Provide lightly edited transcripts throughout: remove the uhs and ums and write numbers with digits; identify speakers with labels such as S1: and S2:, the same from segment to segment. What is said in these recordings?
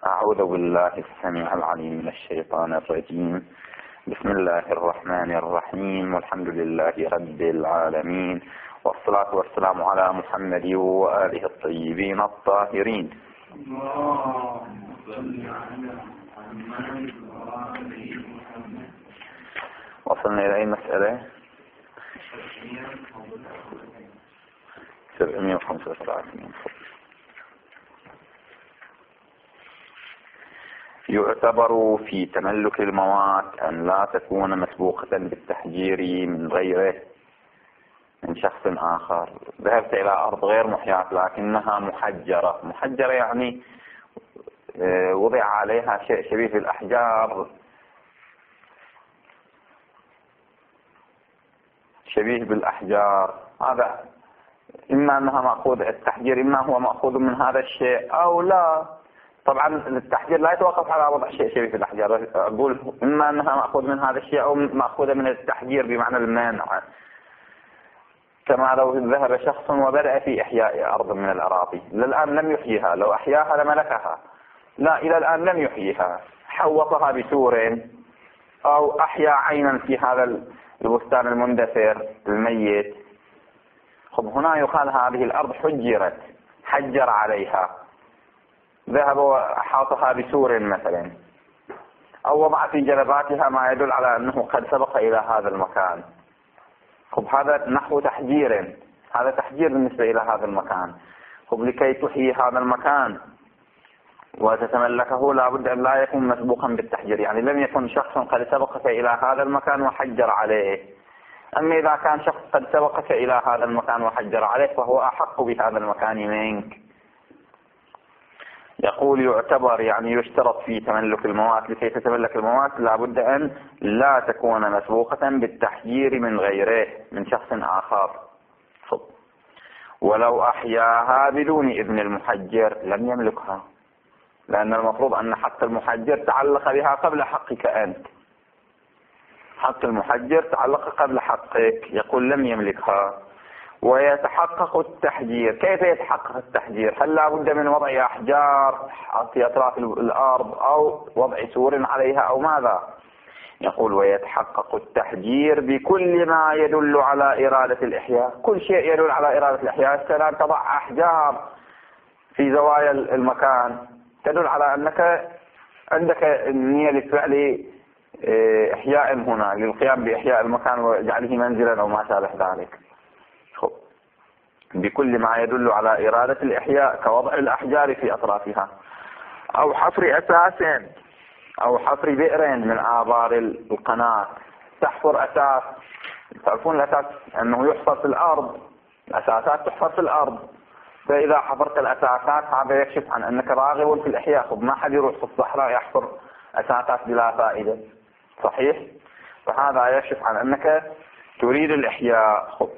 S1: أعوذ بالله السميع العليم من الشيطان الرجيم. بسم الله الرحمن الرحيم، والحمد لله رب العالمين، والصلاة والسلام على محمد وآله الطيبين الطاهرين. وصلنا إلى أي مسألة؟ 735. يعتبر في تملك المواد أن لا تكون مسبوقة بالتحجير من غيره، من شخص آخر. ذهبت إلى أرض غير محياة لكنها محجرة. محجرة يعني وضع عليها شيء شبيه بالأحجار، شبيه بالأحجار. هذا إما أنها مأخوذ التحجير، إما هو مأخوذ من هذا الشيء أو لا. طبعا التحجير لا يتوقف على وضع شيء شبيه بالأحجار. أقول إما أنها مأخوذ من هذا الشيء أو مأخوذة من التحجير بمعنى المنع. كما لو ذهب شخص وبدأ في إحياء أرض من الأراضي، للآن لم يحييها، لو أحياها لملكها. لا، إلى الآن لم يحييها، حوطها بسور أو أحيا عينا في هذا البستان المندثر الميت. هنا يقال هذه الأرض حجرت، حجر عليها، ذهب وأحاطها بسور مثلا، أو وضع في جلباتها ما يدل على أنه قد سبق إلى هذا المكان. هذا نحو تحجير، هذا تحجير بالنسبة إلى هذا المكان. لكي تحيي هذا المكان وتتملكه لابد أن لا يكون مسبوقا بالتحجير، يعني لم يكن شخص قد سبقك إلى هذا المكان وحجر عليه. أما إذا كان شخص قد سبقك إلى هذا المكان وحجر عليه فهو أحق بهذا المكان منك. يقول يعتبر يعني يشترط في تملك المواد، لكي تتملك المواد لابد أن لا تكون مسبوقة بالتحجير من غيره، من شخص آخر. ولو أحياها بدون إذن المحجر لم يملكها، لأن المفروض أن حق المحجر تعلق بها قبل حقك أنت. حق المحجر تعلق قبل حقك، يقول لم يملكها. ويتحقق التحجير. كيف يتحقق التحجير؟ هل لا بد من وضع أحجار في أطراف الأرض أو وضع سور عليها أو ماذا؟ يقول ويتحقق التحجير بكل ما يدل على إرادة الإحياء. كل شيء يدل على إرادة الإحياء. السلام تضع أحجار في زوايا المكان تدل على أنك عندك النية لفعل إحياء هنا، للقيام بإحياء المكان وجعله منزلا أو ما شابه ذلك. بكل ما يدل على إرادة الإحياء كوضع الأحجار في أطرافها، أو حفر أساس أو حفر بئر من آبار القناة. تحفر أساس، تعرفون الأساس أنه يحفر في الأرض، الأساسات تحفر في الأرض. فإذا حفرت الأساسات هذا يكشف عن أنك راغب في الإحياء. ما حد يروح في الصحراء يحفر أساسات بلا فائدة، صحيح؟ فهذا يكشف عن أنك تريد الإحياء.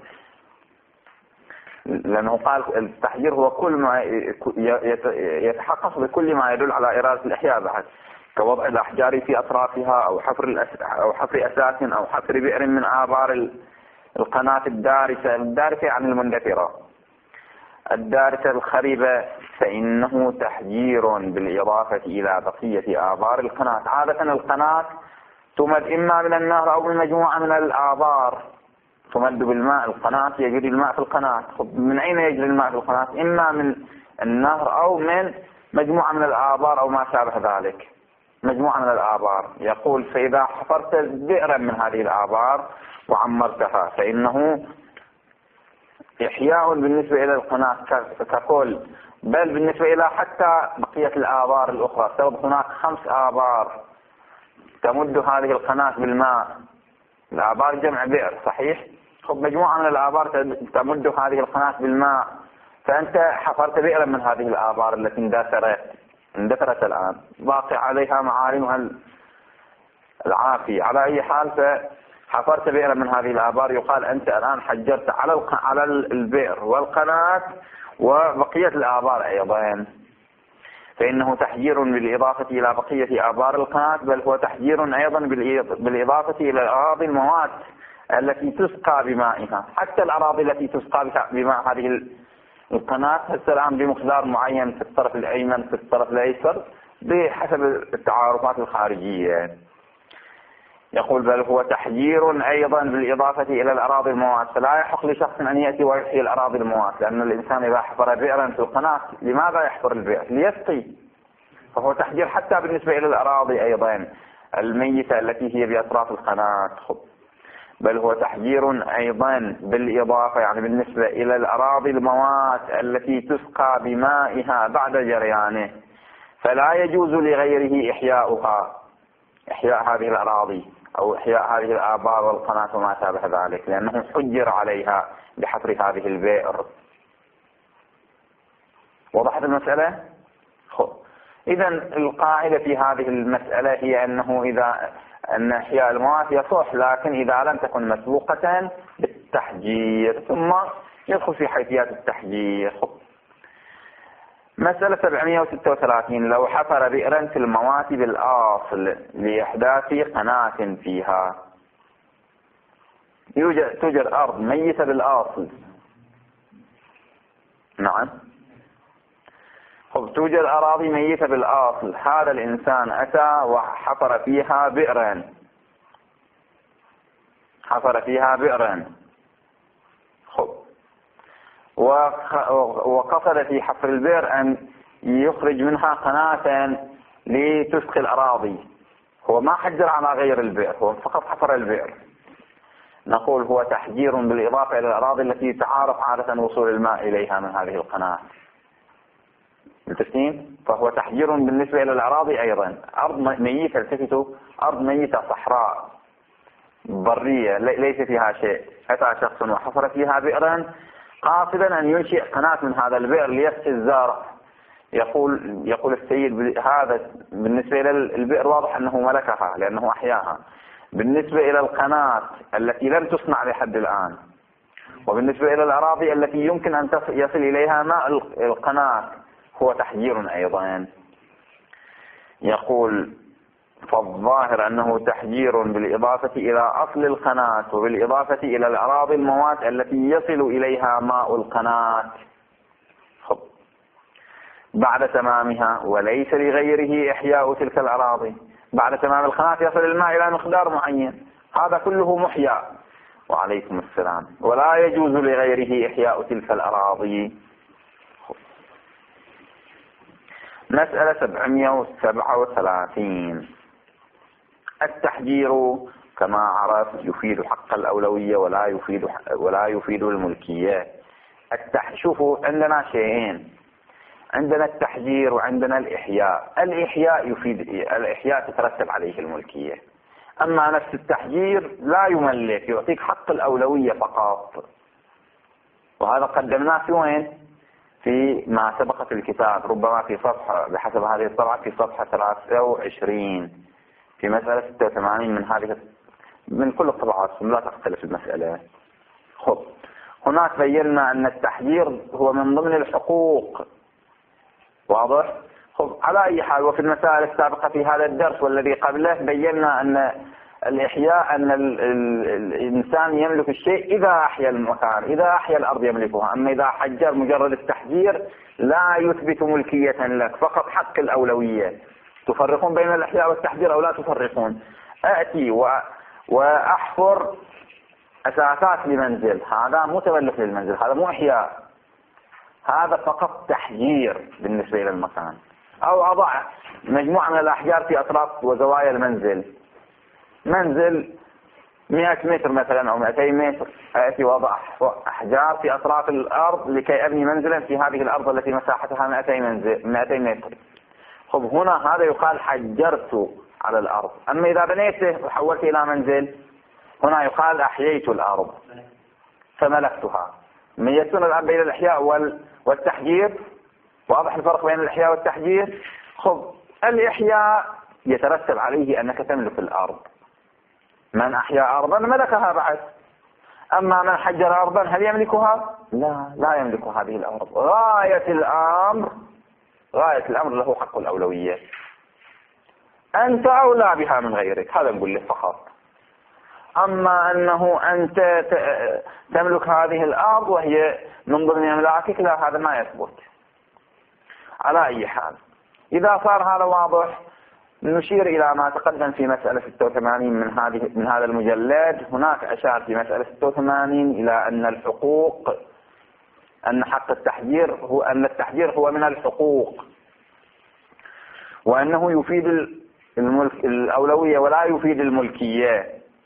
S1: لأنه قال التحجير هو كل ما يتحقق بكل ما يدل على إرادة الإحياء بعد، كوضع الأحجار في أطرافها أو حفر أساس أو حفر بئر من آبار القناة الدارسة. الدارسة يعني المندثرة، الدارسة الخريبة، فإنه تحجير بالإضافة إلى بقية آبار القناة. عادة القناة تمد إما من النهر أو من مجموعة من الآبار، تمد بالماء. القناة يجري الماء في القناة. من أين يجري الماء في القناة؟ إما من النهر أو من مجموعة من الآبار أو ما شابه ذلك، مجموعة من الآبار. يقول فإذا حفرت بئرا من هذه الآبار وعمرتها فإنه إحياء بالنسبة إلى القناة ككل، بل بالنسبة إلى حتى بقية الآبار الأخرى. سبب هناك 5 آبار تمد هذه القناة بالماء. الآبار جمع بئر، صحيح؟ مجموعة من الآبار تمد هذه القناة بالماء، فأنت حفرت بئرا من هذه الآبار التي اندثرت الآن، باقي عليها معالمها العافية. على أي حال فحفرت بئرا من هذه الآبار، يقال أنت الآن حجرت على البئر والقناة وبقية الآبار أيضا، فإنه تحجير بالإضافة إلى بقية آبار القناة، بل هو تحجير أيضا بالإضافة إلى أراضي المواد التي تسقى بمائها. حتى الأراضي التي تسقى بماء هذه القناة الآن بمقدار معين في الطرف الأيمن في الطرف الأيسر، بحسب التعارفات الخارجية. يقول بل هو تحجير أيضا بالإضافة إلى الأراضي الموات، فلا يحق لشخص أن يأتي ويحيي الأراضي الموات، لأن الإنسان إذا حفر بئرا في القناة لماذا يحفر البئر؟ ليسقي، فهو تحجير حتى بالنسبة إلى الأراضي أيضا الميتة التي هي بأطراف القناة. بل هو تحجير أيضا بالإضافة يعني بالنسبة إلى الأراضي الموات التي تسقى بمائها بعد جريانه، فلا يجوز لغيره إحياء هذه الأراضي أو إحياء هذه الآبار والقناة وما شابه ذلك، لأنه حجر عليها بحفر هذه البئر. وضحت المسألة؟ إذا القاعدة في هذه المسألة هي أن إحياء الموات يصح، لكن إذا لم تكن مسبوقة بالتحجير، ثم يدخل في حيثيات التحجير. مسألة 736 لو حفر بئرا في الموات بالأصل لإحداث قناة فيها، توجد أرض ميتة بالأصل. نعم، توجد أراضي ميتة بالأصل، هذا الإنسان أتى وحفر فيها بئرا، وقصد في حفر البئر أن يخرج منها قناة لتسقي الأراضي، هو ما حجر على غير البئر، هو فقط حفر البئر. نقول هو تحجير بالإضافة إلى الأراضي التي تعارف عادة وصول الماء إليها من هذه القناة. متفقين؟ فهو تحجير بالنسبة إلى الأراضي أيضا. أرض ميتة، التفتوا، أرض ميتة صحراء برية ليس فيها شيء، أتى شخص وحفر فيها بئرا قاصدا أن ينشئ قناة من هذا البئر ليسقي الزارع. يقول السيد هذا بالنسبة إلى البئر واضح أنه ملكها لأنه أحياها. بالنسبة إلى القناة التي لم تصنع لحد الآن، وبالنسبة إلى الأراضي التي يمكن أن يصل إليها ماء القناة، هو تحجير أيضا. يقول فالظاهر أنه تحجير بالإضافة إلى أصل القناة وبالإضافة إلى الأراضي الموات التي يصل إليها ماء القناة بعد تمامها، وليس لغيره إحياء تلك الأراضي. بعد تمام القناة يصل الماء إلى مقدار معين، هذا كله محيا. وعليكم السلام. ولا يجوز لغيره إحياء تلك الأراضي. مسألة 737 التحجير كما عرفت يفيد حق الأولوية ولا يفيد الملكية. شوفوا عندنا شيئين، عندنا التحجير وعندنا الإحياء. الإحياء تترتب عليه الملكية، أما نفس التحجير لا يملك، يعطيك حق الأولوية فقط. وهذا قدمناه في وين؟ في ما سبق في الكتاب، ربما في صفحة بحسب هذه الطبعة في صفحة 23 في مسألة 86 من كل الطبعات، لا تختلف المسألة. هناك بينا أن التحجير هو من ضمن الحقوق، واضح؟ على أي حال، وفي المسائل السابقة في هذا الدرس والذي قبله بينا أن الإحياء أن الإنسان يملك الشيء إذا أحيا المكان، إذا أحيا الأرض يملكها. أما إذا حجر مجرد التحجير لا يثبت ملكية لك، فقط حق الأولوية. تفرقون بين الإحياء والتحجير أو لا تفرقون؟ أأتي وأحفر أساسات لمنزل، هذا مو تملك للمنزل، هذا مو إحياء، هذا فقط تحجير بالنسبة إلى المكان. أو أضع مجموعة من الأحجار في أطراف وزوايا المنزل، منزل 100 متر مثلا أو 200 متر، أأتي وأضع أحجار في أطراف الأرض لكي أبني منزلا في هذه الأرض التي مساحتها 200 متر. هنا هذا يقال حجرت على الأرض. أما إذا بنيته وحولت إلى منزل، هنا يقال أحييت الأرض فملكتها. ميزون الآن بين الإحياء والتحجير، واضح الفرق بين الإحياء والتحجير. الإحياء يترتب عليه أنك تملك الأرض، من أحيا أرضا ملكها بعد. أما من حجر أرضا هل يملكها؟ لا يملك هذه الأرض. غاية الأمر له حق الأولوية، أنت أولى بها من غيرك، هذا نقول له فقط. أما أنه أنت تملك هذه الأرض وهي من ضمن أملاكك، لا، هذا ما يثبت. على أي حال، إذا صار هذا واضح نشير إلى ما تقدم في مسألة 86 من هذا المجلد. هناك أشار في مسألة 86 إلى أن الحقوق، أن حق التحجير هو أن التحجير هو من الحقوق، وأنه يفيد الأولوية ولا يفيد الملكية.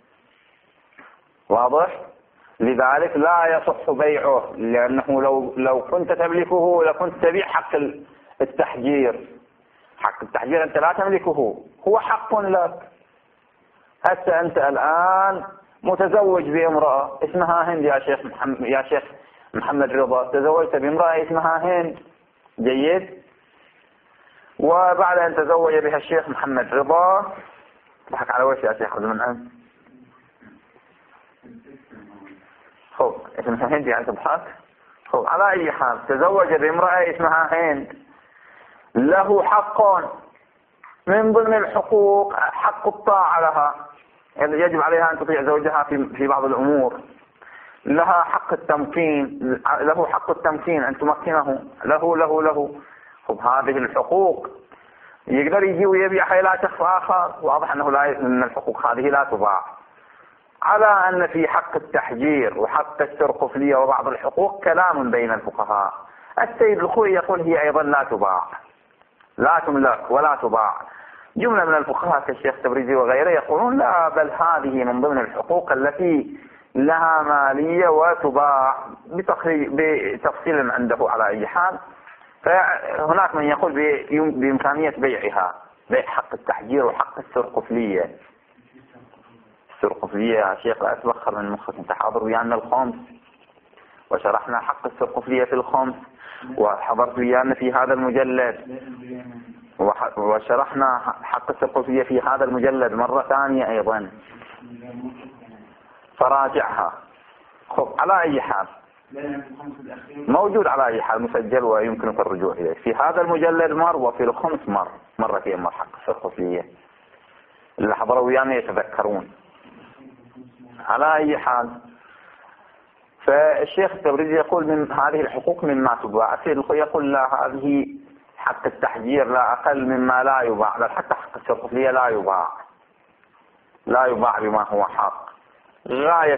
S1: واضح؟ لذلك لا يصح بيعه، لأنه لو كنت تملكه لكنت تبيع حق التحجير. حق التحجير أنت لا تملكه، هو حق لك. هسه أنت الآن متزوج بامرأة اسمها هند يا شيخ محمد رضا، تزوجت بامرأة اسمها هند، جيد؟ وبعد أن تزوج بها الشيخ محمد رضا، ضحك على وجه يا شيخ عبد المنعم، خب اسمها هند يعني تضحك. خب على أي حال تزوج بامرأة اسمها هند، له حق من ضمن الحقوق حق الطاعة لها، يعني يجب عليها أن تطيع زوجها في بعض الأمور. لها حق التمكين، له حق التمكين أن تمكنه، له. خب هذه الحقوق يقدر يجي ويبيعها إلى شخص آخر؟ واضح أن الحقوق هذه لا تباع. على أن في حق التحجير وحق السرقفلية وبعض الحقوق كلام بين الفقهاء. السيد الخوئي يقول هي أيضا لا تباع، لا تملك ولا تباع. جملة من الفقهاء كالشيخ تبريزي وغيره يقولون لا، بل هذه من ضمن الحقوق التي لها مالية وتباع بتفصيل عنده. على أي حال فهناك من يقول بإمكانية بيعها، بيع حق التحجير وحق السرقفلية. السرقفلية يا شيخ لا تبخر من مخك، انت حاضر ويانا الخمس وشرحنا حق السرقفلية في الخمس، وحضرت ويانا في هذا المجلد وشرحنا حق السرقفلية في هذا المجلد مرة ثانية أيضا، فراجعها. خب على أي حال موجود، على أي حال مسجل ويمكنك الرجوع إليه في هذا المجلد مر، وفي الخمس مرتين مر حق السرقفلية، اللي حضروا ويانا يتذكرون. على أي حال فالشيخ التبريزي يقول من هذه الحقوق مما تباع. السيد الخوئي يقول لا، هذه حق التحجير لا أقل مما لا يباع، بل حتى حق السرقفلية لا يباع بما هو حق. غاية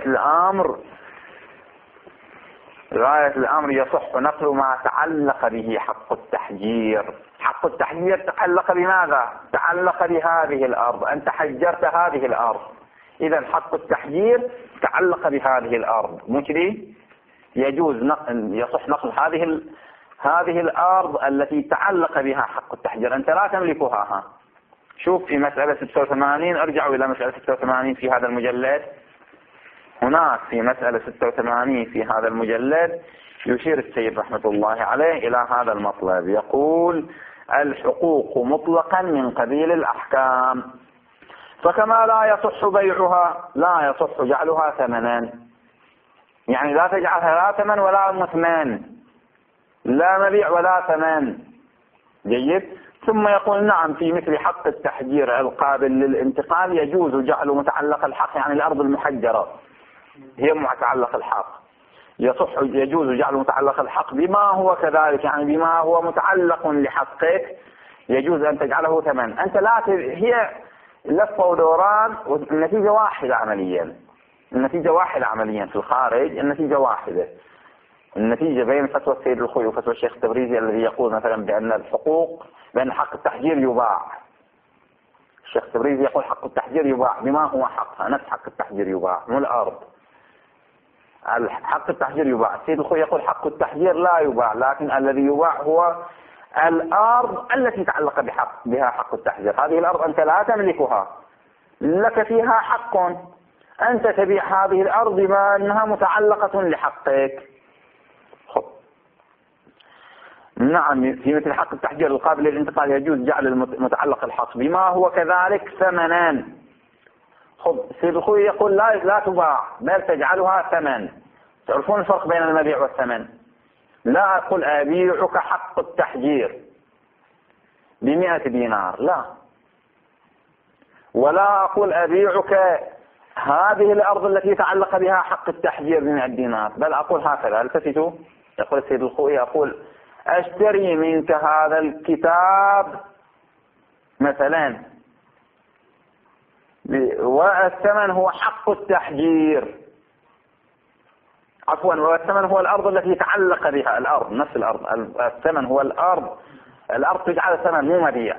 S1: الأمر يصح نقل ما تعلق به حق التحجير. حق التحجير تعلق بماذا؟ تعلق بهذه الأرض، أنت حجرت هذه الأرض، إذا حق التحجير تعلق بهذه الأرض، مو كذي؟ يجوز يصح نقل هذه الأرض التي تعلق بها حق التحجير، أنت لا تملكها. شوف في مسألة 86، ارجعوا إلى مسألة 86 في هذا المجلد. هناك في مسألة 86 في هذا المجلد يشير السيد رحمة الله عليه إلى هذا المطلب، يقول الحقوق مطلقا من قبيل الأحكام، فكما لا يصح بيعها لا يصح جعلها ثمنا، يعني لا تجعلها لا ثمن ولا مثمان، لا مبيع ولا ثمن، جيد؟ ثم يقول نعم في مثل حق التحجير القابل للانتقال يجوز جعل متعلق الحق، يعني الأرض المحجرة هي متعلق الحق، يجوز جعل متعلق الحق بما هو كذلك، يعني بما هو متعلق لحقك يجوز أن تجعله ثمن. أنت لا هي لفة ودوران، والنتيجة واحدة عمليا، في الخارج النتيجة واحدة. النتيجة بين فتوى السيد الخوئي وفتوى الشيخ التبريزي الذي يقول مثلا بأن حق التحجير يباع. الشيخ التبريزي يقول حق التحجير يباع بما هو حقها، نفس حق التحجير يباع، مو الأرض. حق التحجير يباع. السيد الخوئي يقول حق التحجير لا يباع، لكن الذي يباع هو الأرض التي تعلق بها حق التحجير. هذه الأرض أنت لا تملكها، لك فيها حق، أنت تبيع هذه الأرض بما أنها متعلقة لحقك. نعم في مثل حق التحجير القابل للانتقال يجوز جعل المتعلق الحق بما هو كذلك ثمنا. السيد الخوئي يقول لا تباع بل تجعلها ثمن. تعرفون الفرق بين المبيع والثمن؟ لا أقول أبيعك حق التحجير ب100 دينار، لا، ولا أقول أبيعك هذه الأرض التي تعلق بها حق التحجير ب100 دينار، بل أقول هكذا. التفتوا، يقول السيد الخوئي أقول أشتري منك هذا الكتاب مثلا والثمن هو حق التحجير، عفوا، والثمن هو الأرض التي تعلق بها، الأرض نفس الأرض، الثمن هو الأرض تجعل ثمن مو مبيع.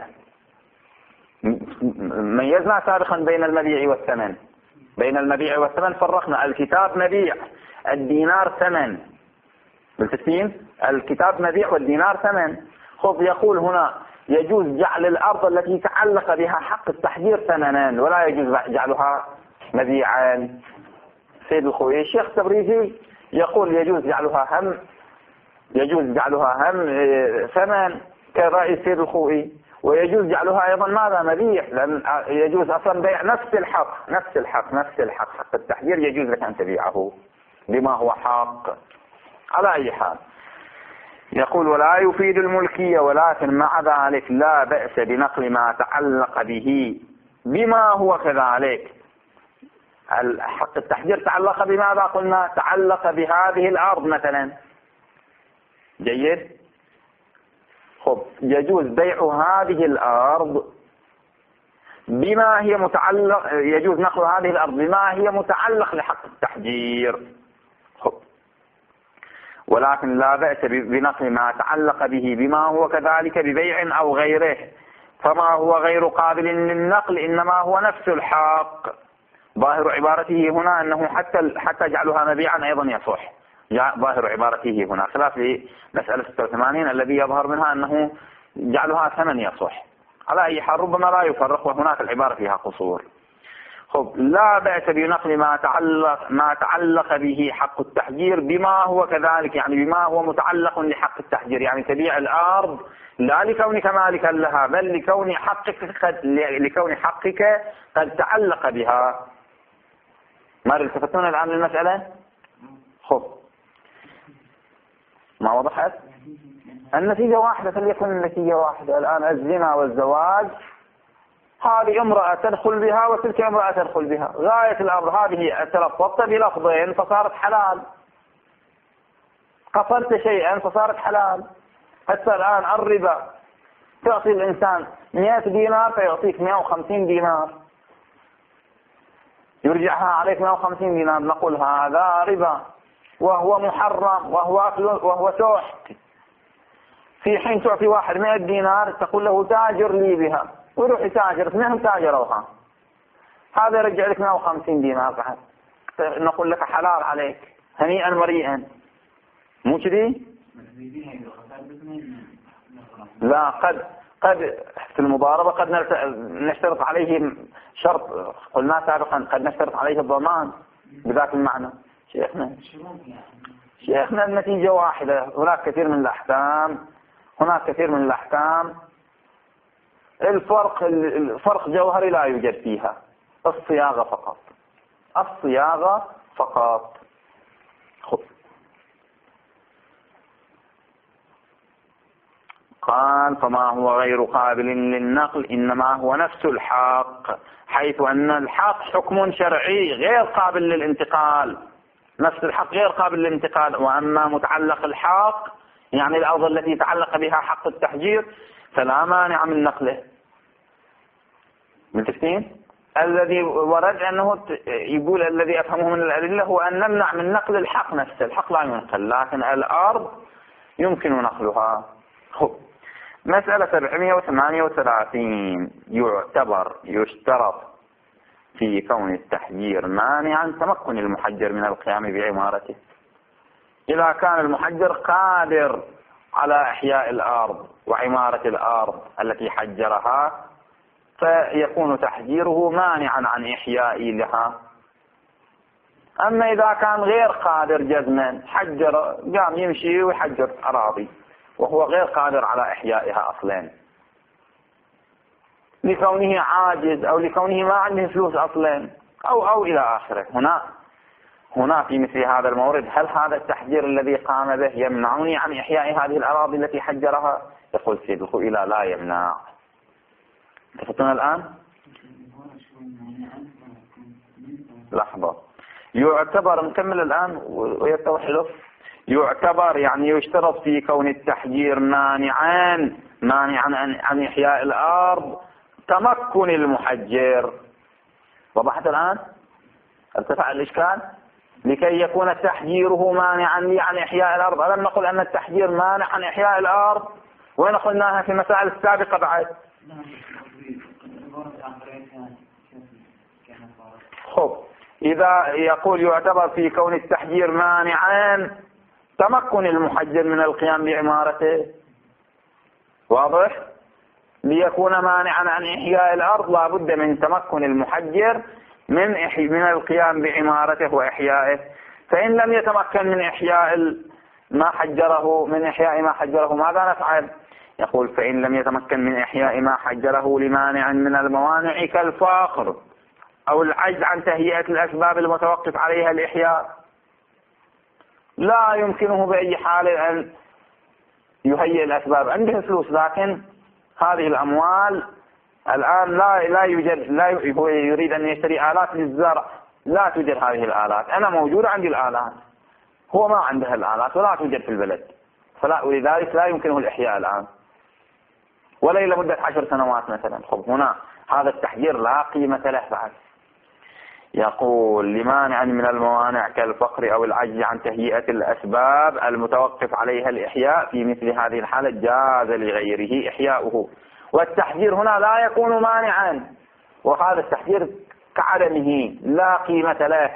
S1: ميزنا سابقا بين المبيع والثمن، بين المبيع والثمن فرقنا، الكتاب مبيع، الدينار ثمن، بالتسليم الكتاب مبيع والدينار ثمن. خذ يقول هنا يجوز جعل الأرض التي تعلق بها حق التحجير ثمنا ولا يجوز جعلها مبيعا. سيد الخوئي الشيخ تبريزي يقول يجوز جعلها هم ثمن كرأي سيد الخوئي، ويجوز جعلها أيضا ماذا مبيع، لأن يجوز أصلا بيع نفس الحق حق التحجير يجوز لك أن تبيعه بما هو حق. على أي حال يقول ولا يفيد الملكية، ولكن مع ذلك لا بأس بنقل ما تعلق به بما هو كذلك. حق التحجير تعلق بماذا قلنا؟ تعلق بهذه الأرض مثلا، جيد. خب يجوز بيع هذه الأرض بما هي متعلق، يجوز نقل هذه الأرض بما هي متعلق لحق التحجير. خب ولكن لا بأس بنقل ما تعلق به بما هو كذلك ببيع أو غيره، فما هو غير قابل للنقل إنما هو نفس الحق. ظاهر عبارته هنا أنه حتى جعلها مبيعا أيضا يصح. ظاهر عبارته هنا خلاف لمسألة 86 الذي يظهر منها أنه جعلها ثمن يصح. على أي حال ربما لا يفرق، وهناك العبارة فيها قصور. خب لا بأس بنقل ما تعلق به حق التحجير بما هو كذلك، يعني بما هو متعلق لحق التحجير، يعني تبيع الأرض لا لكونك مالكا لها بل لكون حقك قد تعلق بها. ما التفتون الآن للمسألة؟ خب ما وضحت؟ النتيجة واحدة، فليكن النتيجة واحدة. الآن الزنا والزواج، هذه امرأة تدخل بها وتلك امرأة تدخل بها، غاية الأمر هذه تلفظت بلفظين فصارت حلال، قصرت شيئا فصارت حلال. حتى الآن الربا تعطي الإنسان 100 دينار فيعطيك 150 دينار، يرجعها عليك 150 دينار، نقول هذا ربا وهو محرم وهو أكل وهو سحت. في حين تعطي واحد 100 دينار تقول له تاجر لي بها، ويروح يتاجر، اثنين تاجروها، هذا يرجع لك 150 دينار بعد، نقول لك حلال عليك هنيئا مريئا، مو كذي؟ لا، قد في المضاربة قد نشترط عليه شرط، قلنا سابقا قد نشترط عليه الضمان بذات المعنى. شيخنا النتيجة واحدة. هناك كثير من الأحكام الفرق جوهري لا يوجد فيها، الصياغة فقط. قال فما هو غير قابل للنقل إنما هو نفس الحق، حيث أن الحق حكم شرعي غير قابل للانتقال، نفس الحق غير قابل للانتقال. وأما متعلق الحق يعني الأرض التي تعلق بها حق التحجير فلا مانع من نقله. متفقين؟ الذي ورد أنه يقول الذي أفهمه من الأدلة هو أن نمنع من نقل الحق نفسه، الحق لا ينقل لكن الأرض يمكن نقلها. مسألة 738 يشترط في كون التحجير مانعا تمكن المحجر من القيام بعمارته. إذا كان المحجر قادر على إحياء الأرض وعمارة الأرض التي حجرها فيكون تحجيره مانعا عن إحياء لها. أما إذا كان غير قادر جزما، حجر قام يمشي ويحجر أراضي وهو غير قادر على إحيائها أصلا، لكونه عاجز أو لكونه ما عنده فلوس أصلا أو إلى آخره، هنا في مثل هذا المورد هل هذا التحجير الذي قام به يمنعني عن إحياء هذه الأراضي التي حجرها؟ يقول سيد الخوئي لا يمنع. تفتون الآن؟ لحظة. يعتبر نكمل الآن ويتوحله. يعتبر يعني يشترط في كون التحجير مانعا عن إحياء الأرض تمكن المحجر. وضحت الآن؟ ارتفع الإشكال؟ لكي يكون تحجيره مانعا لي عن إحياء الأرض. ألم نقل أن التحجير مانع عن إحياء الأرض؟ وين قلناها في المسائل السابقة بعد؟ خب، إذا يقول يعتبر في كون التحجير مانعا تمكن المحجر من القيام بعمارته. واضح؟ ليكون مانعا عن إحياء الأرض لا بد من تمكن المحجر من القيام بعمارته وإحيائه. فإن لم يتمكن من إحياء ما حجره ماذا نفعل؟ يقول فإن لم يتمكن من إحياء ما حجره لمانع من الموانع كالفقر أو العجز عن تهيئة الأسباب المتوقف عليها الإحياء، لا يمكنه بأي حال أن يهيئ الأسباب. عنده فلوس لكن هذه الأموال الآن لا يوجد، هو يريد أن يشتري آلات للزرع، لا توجد هذه الآلات. أنا موجودة عندي الآلات، هو ما عنده الآلات ولا توجد في البلد، ولذلك لا يمكنه الإحياء الآن ولا إلى مدة 10 سنوات مثلا. خب، هنا هذا التحجير لا قيمة له بعد. يقول لمانع من الموانع كالفقر أو العجز عن تهيئة الأسباب المتوقف عليها الإحياء، في مثل هذه الحالة جاز لغيره إحياؤه. والتحجير هنا لا يكون مانعا، وهذا التحجير كعدمه لا قيمة له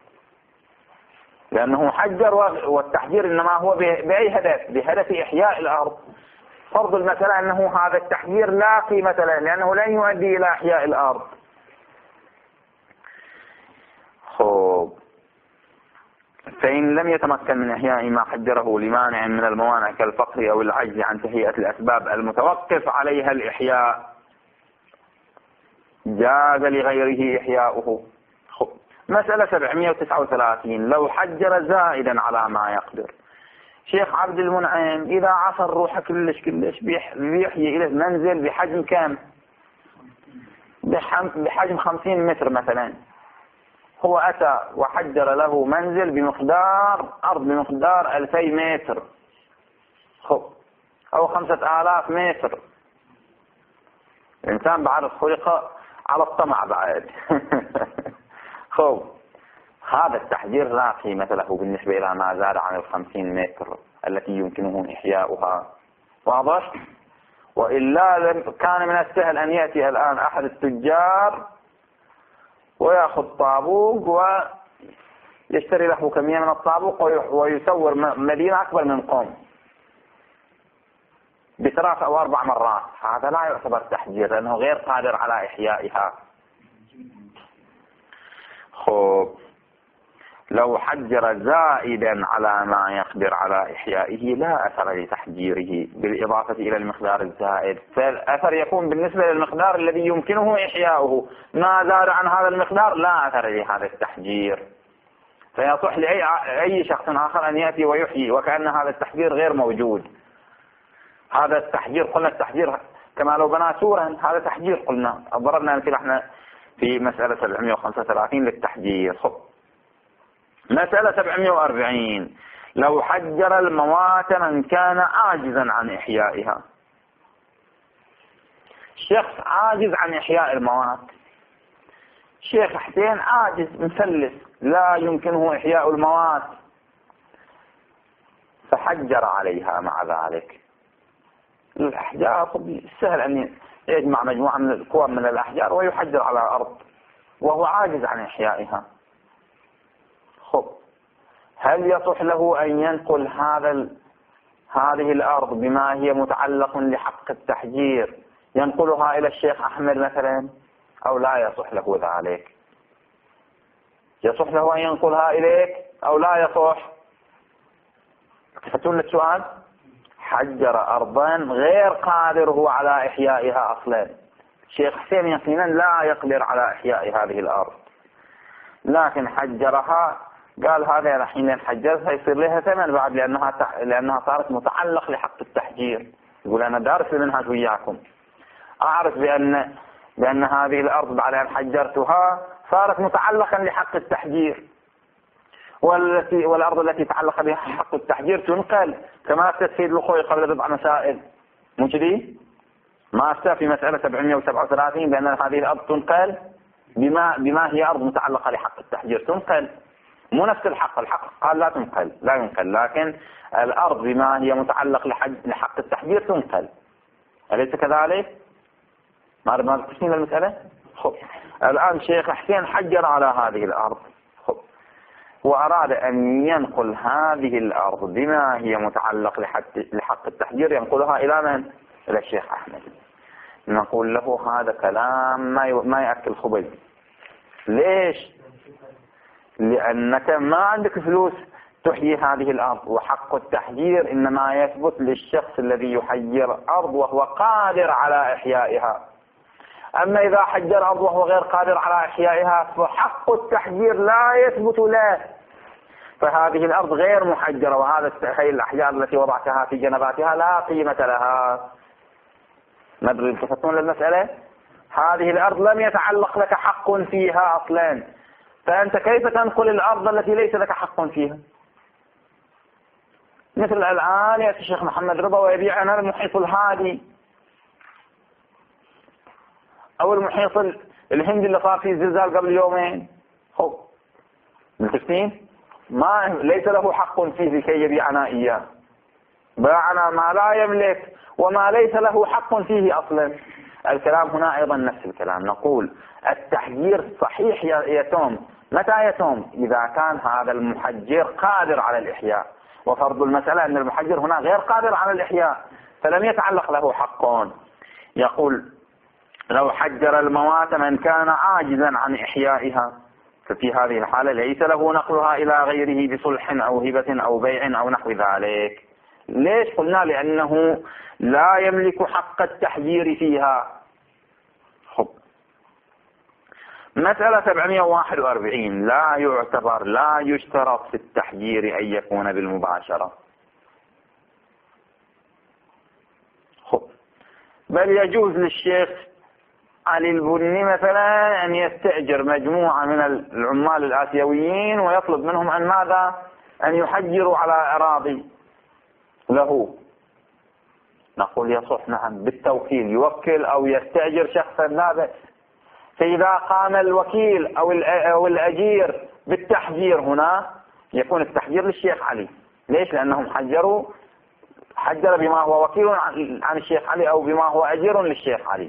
S1: لأنه حجر، والتحجير إنما هو بأي هدف؟ بهدف إحياء الأرض. فرض المسألة أنه هذا التحجير لا قيمة له لأنه لن يؤدي إلى إحياء الأرض. خب، فإن لم يتمكن من إحياء ما حجره لمانع من الموانع كالفقر أو العجز عن تهيئة الأسباب المتوقف عليها الإحياء جاز لغيره إحياؤه. مسألة 739. لو حجر زائدا على ما يقدر. شيخ عبد المنعم إذا عصر روحه كلش بيحيي إلى منزل بحجم كم؟ بحجم 50 متر مثلا. هو أتى وحجر له منزل بمقدار أرض بمقدار 2000 متر أو 5000 متر. الإنسان بعد خلق على الطمع بعد. خب، هذا التحجير لا قيمة له بالنسبة إلى ما زاد عن 50 متر التي يمكنه إحياؤها. واضح؟ وإلا كان من السهل أن يأتي الآن أحد التجار ويأخذ طابوق ويشتري له كمية من الطابوق ويصور مدينة أكبر من قوم ب3 أو 4 مرات. هذا لا يعتبر تحجير لأنه غير قادر على إحيائها. خب، لو حجر زائدا على ما يقدر على إحيائه لا أثر لتحجيره بالإضافة إلى المقدار الزائد، فالأثر يكون بالنسبة للمقدار الذي يمكنه إحياؤه. ما زاد عن هذا المقدار لا أثر لهذا التحجير، فيصح لأي شخص آخر أن يأتي ويحيي وكأن هذا التحجير غير موجود. هذا التحجير قلنا التحجير كما لو بنى سورا، هذا تحجير قلنا. ضربنا أمثلة احنا في مسألة 735 للتحجير. خب، مسألة 740. لو حجر الموات من كان عاجزا عن إحيائها. شخص عاجز عن إحياء الموات، شيخ حسين عاجز مفلس لا يمكنه إحياء الموات، فحجر عليها. مع ذلك الأحجار سهل أن يجمع مجموعة من الكوم من الأحجار ويحجر على الأرض وهو عاجز عن إحيائها. خب، هل يصح له أن ينقل هذه الأرض بما هي متعلق لحق التحجير ينقلها إلى الشيخ أحمد مثلا، أو لا يصح له ذلك؟ يصح له أن ينقلها إليك أو لا يصح؟ تفتون السؤال. حجر أرضا غير قادر هو على إحيائها أصلا. الشيخ حسين يقينا لا يقدر على إحياء هذه الأرض، لكن حجرها. قال هذا الحين حجرها يصير لها ثمن بعد لأنها صارت متعلق لحق التحجير. يقول أنا دارس المنهج وياكم، أعرف بأن هذه الأرض بعد أن حجرتها صارت متعلقا لحق التحجير، والأرض التي تعلق بها حق التحجير تنقل كما تفسير الأخوي قبل 4 مسائل. مو كذي؟ ما أفتى في مسألة 737 بأن هذه الأرض تنقل بما هي أرض متعلقة لحق التحجير، تنقل مو نفس الحق قال لا تنقل، لا ينقل، لكن الأرض بما هي متعلق لحق التحجير تنقل، أليس كذلك؟ ما تفهم المسألة؟ خب الآن شيخ حسين حجر على هذه الأرض، خب وأراد أن ينقل هذه الأرض بما هي متعلق لحق التحجير، ينقلها إلى من؟ إلى الشيخ أحمد. نقول له هذا كلام ما يأكل خبز. ليش؟ لأنك ما عندك فلوس تحيي هذه الأرض، وحق التحجير إنما يثبت للشخص الذي يحجر أرض وهو قادر على إحيائها. أما إذا حجر أرض وهو غير قادر على إحيائها فحق التحجير لا يثبت له، فهذه الأرض غير محجرة، وهذا هي الأحجار التي وضعتها في جنباتها لا قيمة لها. ما أدري تفهمون المسألة؟ هذه الأرض لم يتعلق لك حق فيها أصلا، فأنت كيف تنقل الأرض التي ليس لك حق فيها؟ مثل الآن يأتي الشيخ محمد رضا ويبيع أنا المحيط الهادي أو المحيط الهندي اللي صار فيه زلزال قبل يومين، خب متفقين؟ ليس له حق فيه لكي يبيعنا إياه، باعنا ما لا يملك وما ليس له حق فيه أصلا. الكلام هنا أيضا نفس الكلام، نقول التحجير صحيح يتم، متى يتم؟ إذا كان هذا المحجر قادر على الإحياء، وفرض المسألة أن المحجر هنا غير قادر على الإحياء فلم يتعلق له حق. يقول لو حجر الموات من كان عاجزا عن إحيائها، ففي هذه الحالة ليس له نقلها إلى غيره بصلح أو هبة أو بيع أو نحو ذلك. ليش؟ قلنا لأنه لا يملك حق التحجير فيها. خب مسألة 741 لا يشترط في التحجير أن يكون بالمباشرة، خب بل يجوز للشيخ علي البني مثلا أن يستأجر مجموعة من العمال الآسيويين ويطلب منهم أن ماذا؟ أن يحجروا على أراضي له. نقول يصح نعم بالتوكيل، يوكل أو يستأجر شخصا لا بأس. فإذا قام الوكيل أو الأجير بالتحجير هنا يكون التحجير للشيخ علي. ليش؟ لأنهم حجر بما هو وكيل عن الشيخ علي أو بما هو أجير للشيخ علي.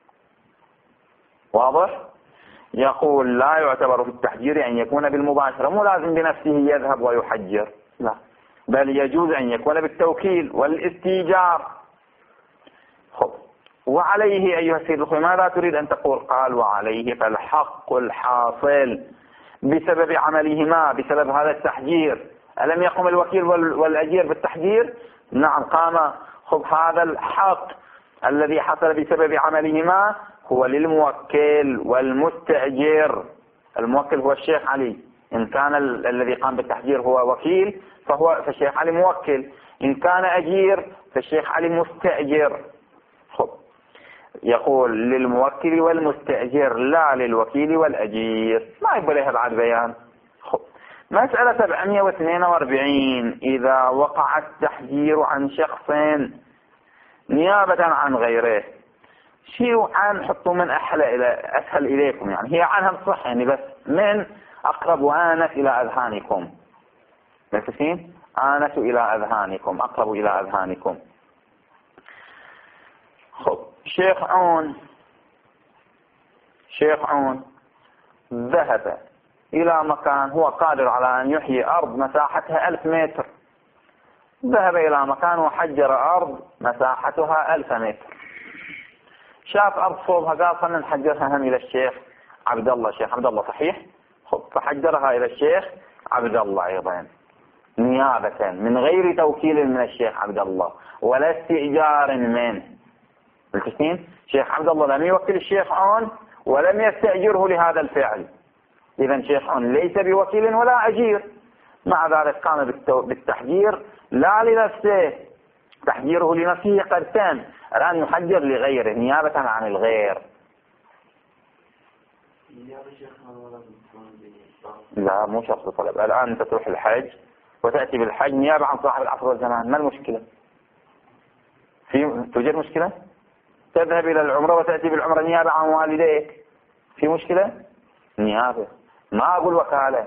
S1: واضح؟ يقول لا يعتبر في التحجير أن يكون بالمباشرة، مو لازم بنفسه يذهب ويحجر، لا، بل يجوز أن يكون بالتوكيل والاستيجار. خب وعليه أيها السيد الأخوي ماذا تريد أن تقول؟ قال وعليه فالحق الحاصل بسبب عملهما، بسبب هذا التحجير. ألم يقم الوكيل والأجير بالتحجير؟ نعم قام. خب هذا الحق الذي حصل بسبب عملهما هو للموكل والمستأجر. الموكل هو الشيخ علي، إن كان الذي قام بالتحجير هو وكيل فالشيخ علي موكل، إن كان أجير فالشيخ علي مستأجر. خب يقول للموكل والمستأجر لا للوكيل والأجير، ما يبقى لها بعد بيان. خب مسألة 742 إذا وقع التحجير عن شخص نيابة عن غيره، شيء عن حطوا من أسهل إليكم، يعني هي عنها بصح، يعني بس من أقرب وآنس إلى أذهانكم، مفهومين؟ آنس إلى أذهانكم، أقرب إلى أذهانكم. خب شيخ عون ذهب إلى مكان هو قادر على أن يحيي أرض مساحتها 1000 متر، ذهب إلى مكان وحجر أرض مساحتها 1000 متر، شاف أرض صوبها قال خلنا نحجرها هم إلى الشيخ عبد الله. شيخ عبد الله صحيح؟ خب فحجرها إلى الشيخ عبد الله أيضا نيابة من غير توكيل من الشيخ عبد الله ولا استئجار منه. الحسين شيخ عبد الله لم يوكل الشيخ عون ولم يستأجره لهذا الفعل، إذن شيخ عون ليس بوكيل ولا أجير، مع ذلك قام بالتحجير لا لنفسه، تحجيره لنفسه قد تم، الآن يحجر لغيره نيابة عن الغير. لا مو شرط طلب، الآن أنت تروح الحج وتأتي بالحج نيابة عن صاحب العصر والزمان، ما المشكلة؟ توجد مشكلة؟ تذهب إلى العمرة وتأتي بالعمرة نيابة عن والديك، في مشكلة؟ نيابة، ما أقول وكالة،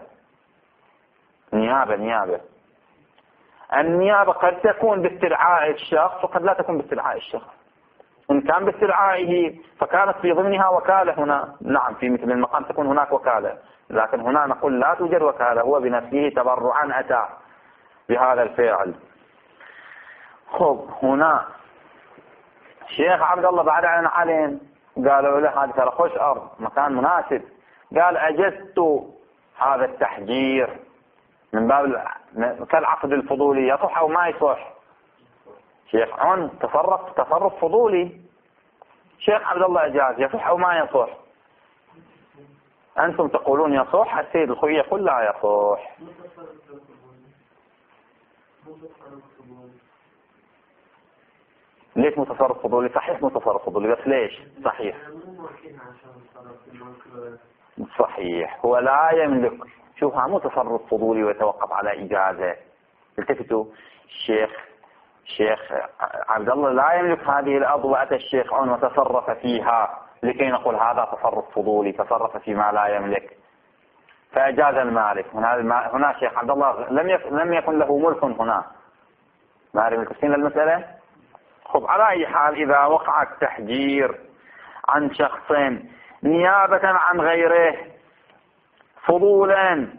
S1: نيابة. النيابة قد تكون باستدعاء الشخص وقد لا تكون باستدعاء الشخص. إن كان باستدعائه فكانت في ضمنها وكالة هنا، نعم في مثل المقام تكون هناك وكالة، لكن هنا نقول لا توجد وكالة، هو بنفسه تبرعا أتى بهذا الفعل. خب هنا شيخ عبد الله بعد أن علم قالوا له هذه ترى خوش أرض مكان مناسب، قال أجزت هذا التحجير من باب كالعقد الفضولي، يصح أو ما يصح؟ شيخ عون تصرف فضولي، شيخ عبد الله أجاز، يصح أو ما يصح؟ أنتم تقولون يصح، السيد الخوي يقول لا يصح. ليش متصرف فضولي؟ صحيح متصرف فضولي، بس ليش صحيح؟ صحيح هو لا يملك، شوفها مو تصرف فضولي ويتوقف على إجازة. التفتوا، الشيخ عبد الله لا يملك هذه الأرض وأتى الشيخ عون وتصرف فيها لكي نقول هذا تصرف فضولي، تصرف فيما لا يملك فأجاز المالك. هنا الشيخ عبد الله لم يكن له ملك هنا، ما أعرف التفصيل المسألة. خب على أي حال إذا وقع التحجير عن شخص نيابة عن غيره فضولا،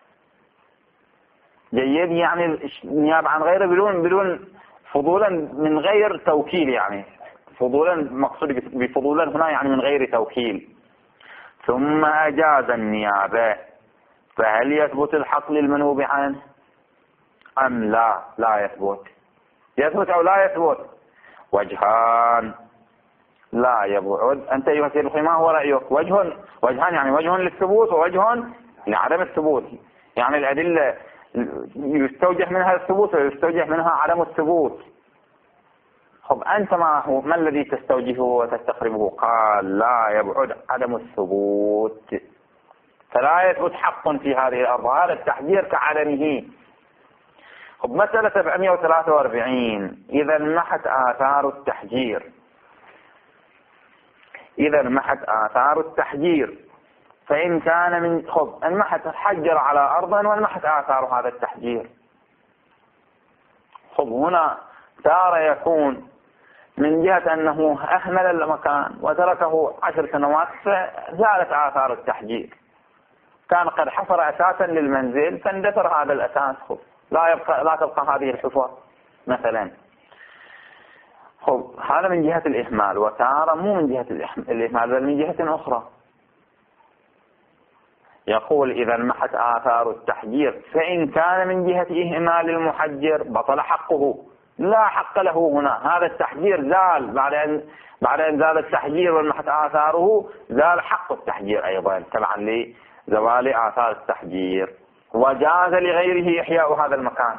S1: جيد، يعني نيابة عن غيره بدون فضولا من غير توكيل، يعني فضولا مقصود بفضولا هنا يعني من غير توكيل، ثم أجاز النيابة، فهل يثبت الحق للمنوب عنه أم لا يثبت أو لا يثبت؟ وجهان لا يبعد. أنت أيها السيد الخوي ما هو رأيك؟ وجهان يعني وجه للثبوت ووجه لعدم الثبوت، يعني الأدلة يستوجه منها الثبوت ويستوجه منها عدم الثبوت. خب أنت ما الذي تستوجهه وتستقربه؟ قال لا يبعد عدم الثبوت، فلا يثبت حق في هذه الأرض، هذا التحذير كعدمه. خب مسألة 743 إذا انمحت آثار التحجير، فإن كان من انمحت حجر على أرض وانمحت آثار هذا التحجير. هنا تارة يكون من جهة أنه أهمل المكان وتركه 10 سنوات فزالت آثار التحجير، كان قد حفر أساسا للمنزل فاندثر هذا الأساس، لا تبقى هذه الحفر مثلا. هذا من جهة الإهمال، وتارة مو من جهة الإهمال بل من جهة أخرى. يقول إذا انمحت آثار التحجير فإن كان من جهة إهمال المحجر بطل حقه، لا حق له هنا، هذا التحجير زال بعد أن زال التحجير وانمحت آثاره، زال حق التحجير أيضا تبعا لزوال آثار التحجير، وجاز لغيره إحياء هذا المكان.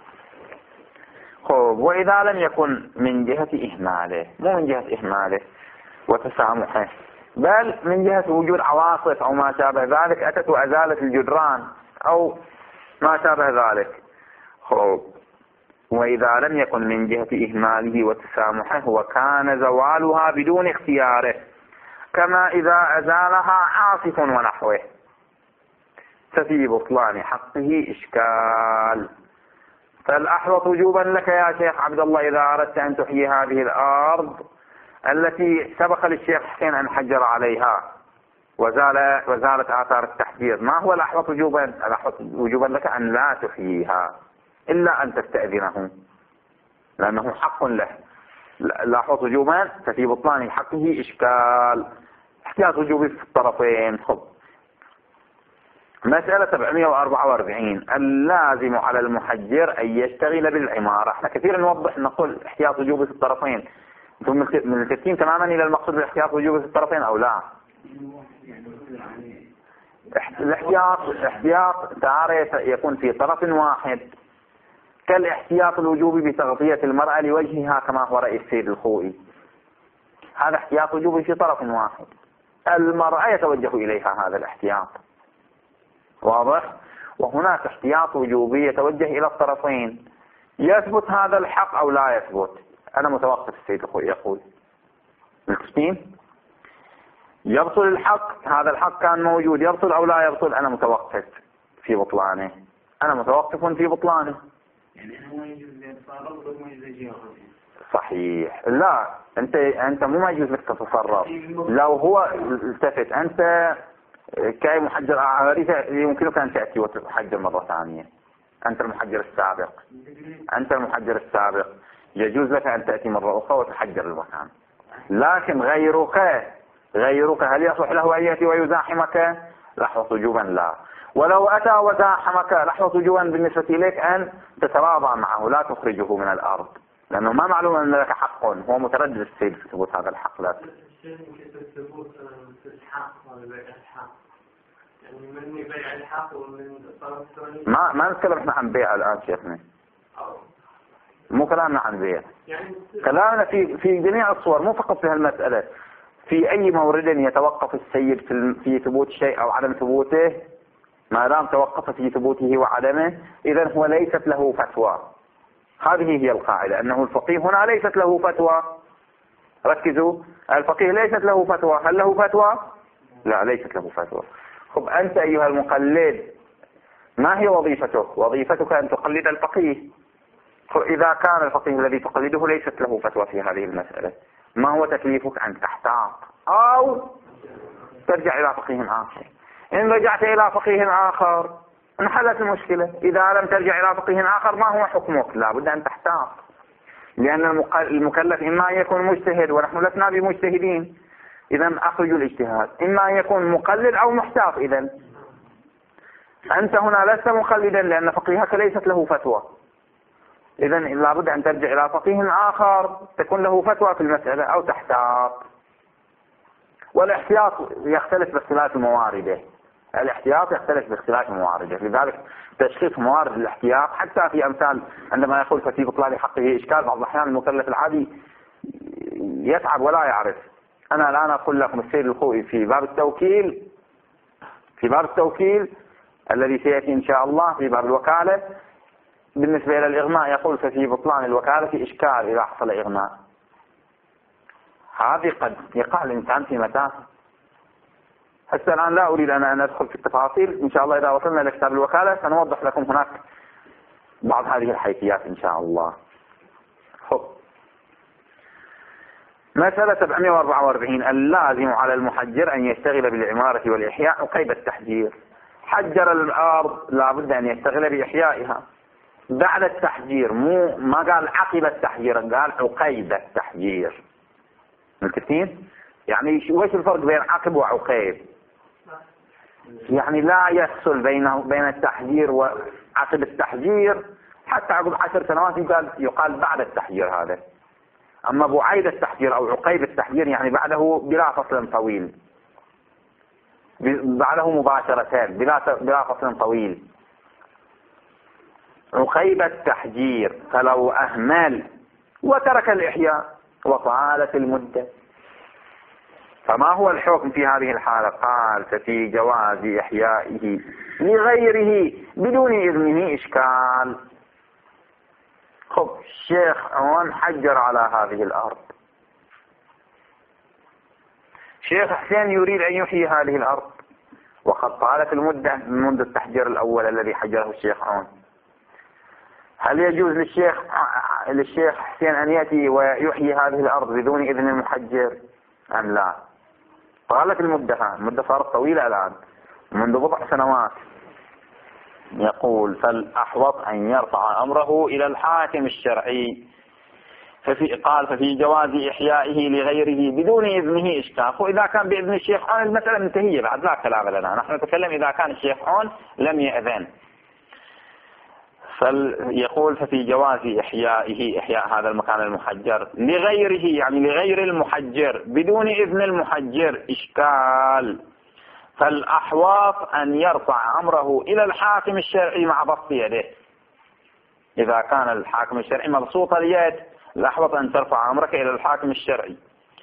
S1: وإذا لم يكن من جهة إهماله، مو من جهة إهماله وتسامحه بل من جهة وجود عواصف أو ما شابه ذلك أتت وأزالت الجدران أو ما شابه ذلك. وإذا لم يكن من جهة إهماله وتسامحه وكان زوالها بدون اختياره، كما إذا أزالها عاصف ونحوه، ففي بطلان حقه إشكال. فالأحوط وجوبا لك يا شيخ عبد الله إذا أردت أن تحيي هذه الأرض التي سبق للشيخ حسين أن حجر عليها وزالت آثار التحجير، ما هو الأحوط وجوبا؟ الأحوط وجوبا لك أن لا تحييها إلا أن تستأذنه لأنه حق له. الأحوط وجوبا ففي بطلان حقه إشكال، احتياط وجوبي في الطرفين. مسألة 744 اللازم على المحجر أن يشتغل بالعمارة. احنا كثيرا نوضح نقول احتياط وجوبي في الطرفين، انتم ملتفتين تماما إلى المقصود بالاحتياط وجوبي في الطرفين أو لا؟ الاحتياط تارة يكون في طرف واحد كالاحتياط الوجوبي بتغطية المرأة لوجهها كما هو رأي السيد الخوئي، هذا احتياط وجوبي في طرف واحد، المرأة يتوجه إليها هذا الاحتياط، واضح؟ وهناك احتياط وجوبي يتوجه إلى الطرفين، يثبت هذا الحق أو لا يثبت؟ أنا متوقف السيد الخوئي يقول متفقين؟ يبطل الحق، هذا الحق كان موجود، يبطل أو لا يبطل؟ أنا متوقف في بطلانه، أنا متوقف في بطلانه.
S2: يعني أنا ما يجوز يتصرف وما يجوز يجي.
S1: صحيح. لا، أنت مو ما يجوز لك تتصرف. لو هو التفت، أنت كأي محجر يمكنك أن تأتي وتحجر مرة ثانية. أنت المحجر السابق، يجوز لك أن تأتي مرة أخرى وتحجر المكان. لكن غيرك هل يصح له أن يأتي ويزاحمك لحظة وجوبا؟ لا. ولو أتى وزاحمك لحظة وجوبا بالنسبة إليك أن تتراضى معه، لا تخرجه من الأرض، لأنه ما معلوم أن لك حق، هو متردد السيد في ثبوت هذا الحق. لا ما نتكلم احنا عن بيع الآن شيخنا، مو كلامنا عن بيع، كلامنا في جميع الصور، مو فقط في هالمسألة. في أي مورد يتوقف السيد في ثبوت شيء أو عدم ثبوته، ما دام توقف في ثبوته وعدمه إذن هو ليست له فتوى. هذه هي القاعدة، أنه الفقيه هنا ليست له فتوى. ركزوا، الفقيه ليست له فتوى. هل له فتوى؟ لا، ليست له فتوى. خب أنت أيها المقلد ما هي وظيفتك؟ وظيفتك أن تقلد الفقيه. إذا كان الفقيه الذي تقلده ليست له فتوى في هذه المسألة، ما هو تكليفك؟ أن تحتاط أو ترجع إلى فقيه آخر. إن رجعت إلى فقيه آخر انحلت المشكلة. إذا لم ترجع إلى فقيه آخر ما هو حكمك؟ لا بد أن تحتاط، لأن المكلف إما أن يكون مجتهد ونحن لسنا بمجتهدين، إذن أخرج الاجتهاد، إما أن يكون مقلد أو محتاط. إذن أنت هنا لست مقلدا لأن فقيهك ليست له فتوى، إذن لابد أن ترجع إلى فقيه آخر تكون له فتوى في المسألة أو تحتاط. والاحتياط يختلف باختلاف موارده، الاحتياط يختلف باختلاف موارده، لذلك تشخيص موارد الاحتياط حتى في أمثال عندما يقول ففي بطلان حقه إشكال، بعض الأحيان المكلف العادي يتعب ولا يعرف. أنا الآن أقول لكم السيد الخوئي في باب التوكيل الذي سيأتي إن شاء الله في باب الوكالة، بالنسبة إلى الإغماء يقول ففي بطلان الوكالة إشكال إذا حصل إغماء. هذه قد يقع الإنسان في متاهة. هسه الآن لا أريد أن أدخل في التفاصيل، إن شاء الله إذا وصلنا لكتاب الوكالة سنوضح لكم هناك بعض هذه الحيثيات إن شاء الله. مسألة 744. اللازم على المحجر أن يشتغل بالعمارة والإحياء عقيب التحجير. حجر الأرض لا بد أن يشتغل بإحيائها بعد التحجير، ما قال عقب التحجير، قال عقيب التحجير. متفقين؟ يعني وش الفرق بين عقب وعقيب؟ يعني لا يفصل بين التحجير وعقب التحجير، حتى عقب 10 سنوات يقال بعد التحجير هذا. أما بعيد التحجير أو عقيب التحجير يعني بعده بلا فصل طويل، بعده مباشرة بلا فصل طويل. عقيب التحجير فلو أهمل وترك الإحياء وطالت المدة، فما هو الحكم في هذه الحالة؟ قال ففي جواز إحيائه لغيره بدون إذنه إشكال. خب الشيخ عون حجر على هذه الأرض، شيخ حسين يريد أن يحيي هذه الأرض وقد طالت المدة منذ التحجير الأول الذي حجره الشيخ عون. هل يجوز للشيخ حسين أن يأتي ويحيي هذه الأرض بدون إذن المحجر أم لا؟ طالت المدة صارت طويلة الآن منذ بضع سنوات. يقول فالأحوط أن يرفع أمره إلى الحاكم الشرعي. قال ففي جواز إحيائه لغيره بدون إذنه إشكال. وإذا كان بإذن الشيخ عون المسألة منتهية، بعد لا كلام لنا، نحن نتكلم إذا كان الشيخ عون لم يأذن. فيقول ففي جواز إحياء هذا المكان المحجر لغيره، يعني لغير المحجر بدون إذن المحجر إشكال. فالأحوط أن يرفع أمره إلى الحاكم الشرعي مع بسط يده. إذا كان الحاكم الشرعي مبسوط اليد الأحوط أن ترفع أمرك إلى الحاكم الشرعي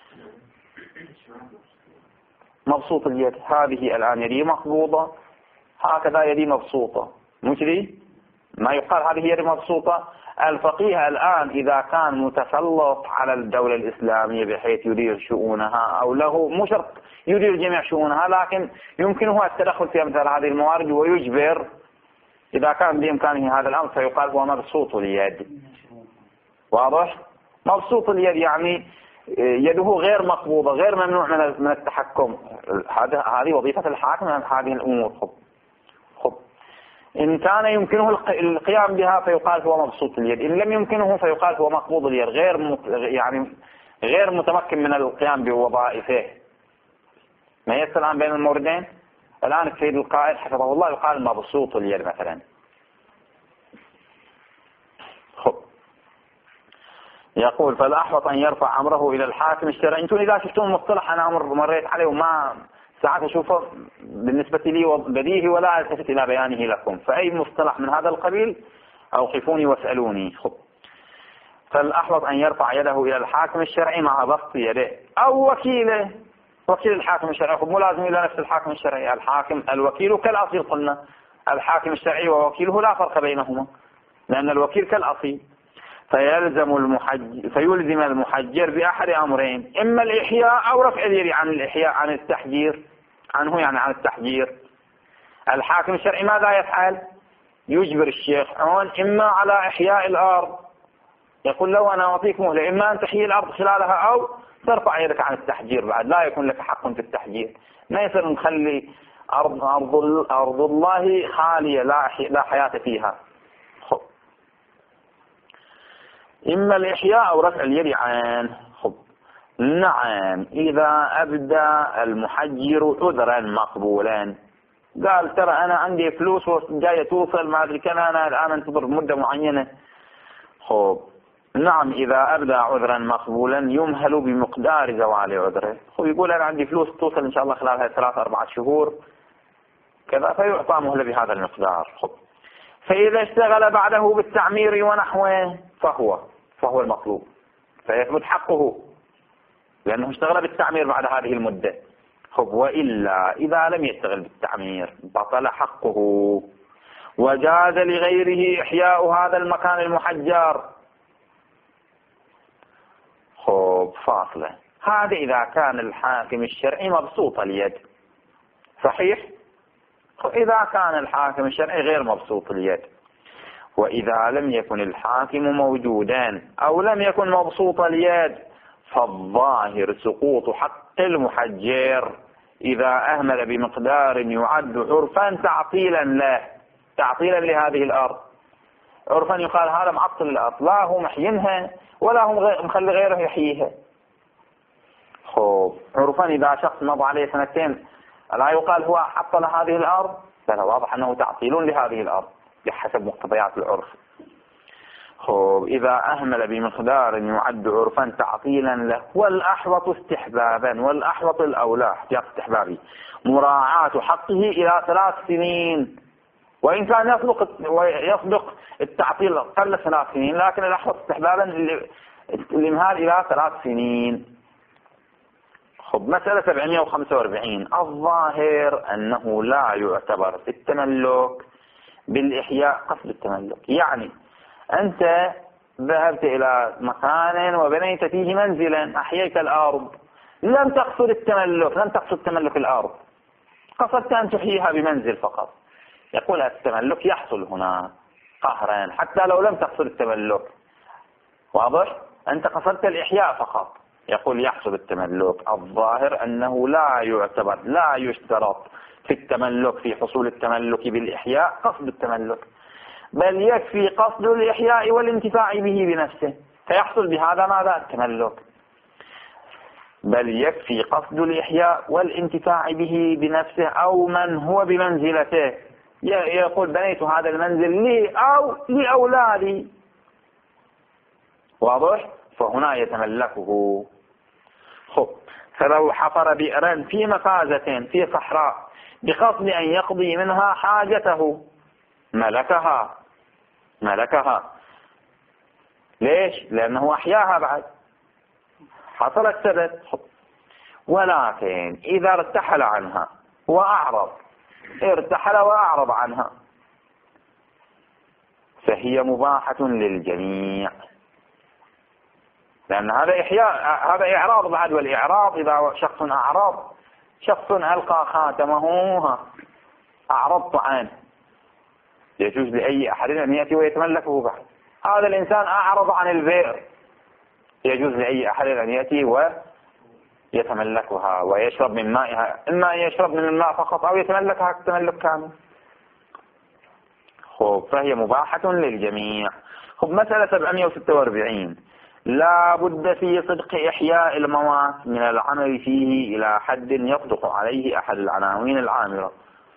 S1: مبسوط اليد. هذه الآن يدي مقبوضة، هكذا يدي مبسوطة، مش دي؟ ما يقال هذه يد مبسوطة، الفقيه الآن إذا كان متسلط على الدولة الإسلامية بحيث يدير شؤونها، أو له مو شرط يدير جميع شؤونها، لكن يمكنه التدخل في مثل هذه الموارد ويجبر، إذا كان بإمكانه هذا الأمر فيقال هو مبسوط اليد. واضح؟ مبسوط اليد يعني يده غير مقبوضة، غير ممنوع من التحكم. هذه وظيفة الحاكم من هذه الأمور. خب إن كان يمكنه القيام بها فيقال هو مبسوط اليد، إن لم يمكنه فيقال هو مقبوض اليد، غير متمكن من القيام بوظائفه. ما يصل الآن بين الموردين. الآن السيد القائد حفظه الله يقال مبسوط اليد مثلا. خب يقول فالأحوط أن يرفع أمره إلى الحاكم الشرعي. أنتم إذا شفتون المصطلح أنا مريت عليه وما ساعات أشوفه بالنسبة لي بديهي ولا ألتفت إلى بيانه لكم، فأي مصطلح من هذا القبيل أوقفوني واسألوني. خب فالأحوط أن يرفع يده إلى الحاكم الشرعي مع بسط يده أو وكيله، وكيل الحاكم الشرعي. مو لازم إلى نفس الحاكم الشرعي، الحاكم الوكيل كالأصيل، قلنا الحاكم الشرعي ووكيله لا فرق بينهما، لأن الوكيل كالأصيل. فيلزم المحجر بأحد أمرين، إما الإحياء أو رفع اليد عن الإحياء، عن التحجير عنه، يعني عن التحجير. الحاكم الشرعي ماذا يفعل؟ يجبر الشيخ إما على إحياء الأرض، يقول له أنا أعطيك مهلة، إما أن تحيي الأرض خلالها أو ترفع يدك عن التحجير، بعد لا يكون لك حق في التحجير. ما يصير نخلي أرض الله خالية لا حياة فيها. إما الإحياء أو رفع اليد عنه. نعم إذا أبدى المحجر عذرا مقبولا، قال ترى أنا عندي فلوس وجاية توصل ما أدري كان أنا الآن انتظر مدة معينة. نعم إذا أبدى عذرا مقبولا يمهل بمقدار زوال عذره. يقول أنا عندي فلوس توصل إن شاء الله خلالها 3-4 شهور كذا، فيعطى مهلة بهذا المقدار. فإذا اشتغل بعده بالتعمير ونحوه فهو المطلوب، فيثبت حقه لأنه اشتغل بالتعمير بعد هذه المدة. وإلا إذا لم يشتغل بالتعمير بطل حقه، وجاز لغيره إحياء هذا المكان المحجر. فاصلة. هذا إذا كان الحاكم الشرعي مبسوط اليد، صحيح؟ إذا كان الحاكم الشرعي غير مبسوط اليد. وإذا لم يكن الحاكم موجودا أو لم يكن مبسوط اليد فالظاهر سقوط حق المحجر إذا أهمل بمقدار يعد عرفا تعطيلا لهذه الأرض. عرفا يقال هذا معطل الأرض، لا هو محينها ولا هو مخلي غيره يحييها. عرفا إذا شخص مضى عليه 2 لا يقال هو عطل هذه الأرض، لا واضح أنه تعطيل لهذه الأرض بحسب مقتضيات العرف. إذا أهمل بمقدار يعد عرفا تعطيلا له. والأحوط استحبابا، والأحوط الأولى احتياط استحبابي مراعاة حقه إلى 3 سنين، وإن كان يصدق التعطيل قبل 3 سنين، لكن الأحوط استحبابا الإمهال إلى 3 سنين. مسألة 745 الظاهر أنه لا يعتبر في التملك بالإحياء قصد التملك. يعني أنت ذهبت إلى مكان وبنيت فيه منزلا، أحييت الأرض، لم تقصد التملك، لم تقصد تملك الأرض، قصدت أن تحييها بمنزل فقط. يقول التملك يحصل هنا قهرا حتى لو لم تقصد التملك. واضح؟ أنت قصدت الإحياء فقط، يقول يحصل التملك. الظاهر أنه لا يشترط في التملك، في حصول التملك بالإحياء قصد التملك، بل يكفي قصد الإحياء والانتفاع به بنفسه فيحصل بهذا ماذا؟ التملك. بل يكفي قصد الإحياء والانتفاع به بنفسه أو من هو بمنزلته. يقول بنيت هذا المنزل لي أو لأولادي، واضح؟ فهنا يتملكه. فلو حفر بئرا في مفازة في صحراء بقصد أن يقضي منها حاجته ملكها. ليش؟ لأنه أحياها بعد، حصل السبب. ولكن إذا ارتحل عنها وأعرض عنها فهي مباحة للجميع، لأن هذا إحياء، هذا إعراض بعد، والإعراض إذا شخص أعرض، شخص ألقى خاتمه أعرضت عنه، يجوز لأي أحد أن يأتي ويتملكه بعد. هذا الإنسان أعرض عن البئر، يجوز لأي أحد أن يأتي ويتملكها ويشرب من مائها، إما أن يشرب من الماء فقط أو يتملكها كتملك كامل. فهي مباحة للجميع. مسألة 746، لا بد في صدق إحياء الموات من العمل فيه إلى حد يصدق عليه أحد العناوين العامرة.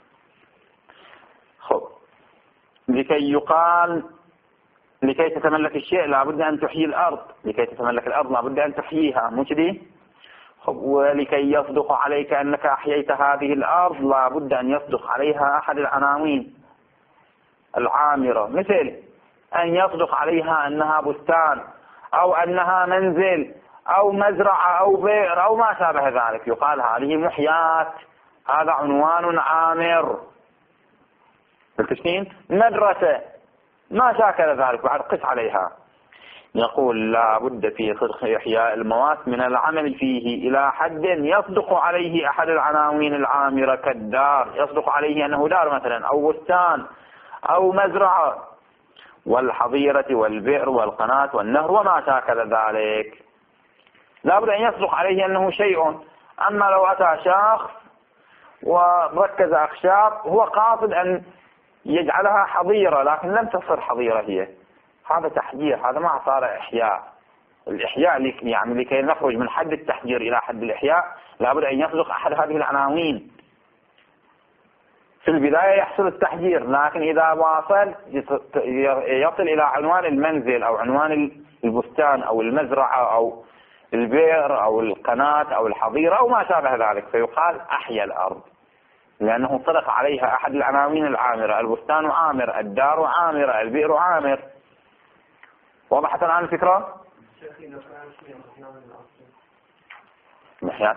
S1: لكي يقال لكي تتملك الشيء لا بد أن تحيي الأرض، لكي تتملك الأرض لا بد أن تحييها، مش دي؟ ولكي يصدق عليك أنك أحييت هذه الأرض لا بد أن يصدق عليها أحد العناوين العامرة، مثل أن يصدق عليها أنها بستان أو أنها منزل أو مزرعة أو بئر أو ما شابه ذلك، يقال هذه محيات، هذا عنوان عامر. بالتشكين مدرسة ما شاكل ذلك بعد قس عليها. يقول لا بد في صدق إحياء الموات من العمل فيه إلى حد يصدق عليه أحد العناوين العامرة، كالدار، يصدق عليه أنه دار مثلا أو بستان أو مزرعة، والحظيرة والبئر والقناة والنهر وما شاكل ذلك. لا بد أن يصدق عليه أنه شيء. أما لو أتى شخص وركز أخشاب، هو قاصد أن يجعلها حظيرة لكن لم تصر حظيرة هي، هذا تحجير، هذا ما صار إحياء. الإحياء يعني لكي نخرج من حد التحجير إلى حد الإحياء لا بد أن يصدق أحد هذه العناوين. في البداية يحصل التحجير، لكن إذا واصل يصل إلى عنوان المنزل أو عنوان البستان أو المزرعة أو البئر أو القناة أو الحظيرة أو ما شابه ذلك، فيقال أحيا الأرض، لأنه صدق عليها أحد العناوين العامرة، البستان عامر، الدار عامرة، البئر عامر. وضحت الآن الفكرة؟ محيات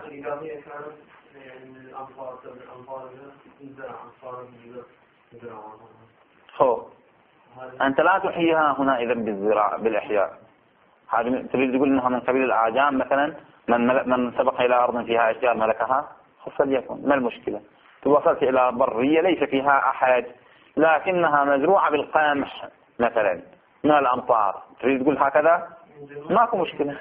S1: أنت لا تحييها هنا إذا بالزراعة بالإحياء. هذه تريد تقول إنها من قبيل الأعجام مثلا، من سبق إلى أرض فيها أشجار ملكها، فليكن، ما المشكلة؟ توصلت إلى برية ليس فيها أحد لكنها مزروعة بالقمح مثلا من الأمطار، تريد تقول هكذا؟ ماكو مشكلة.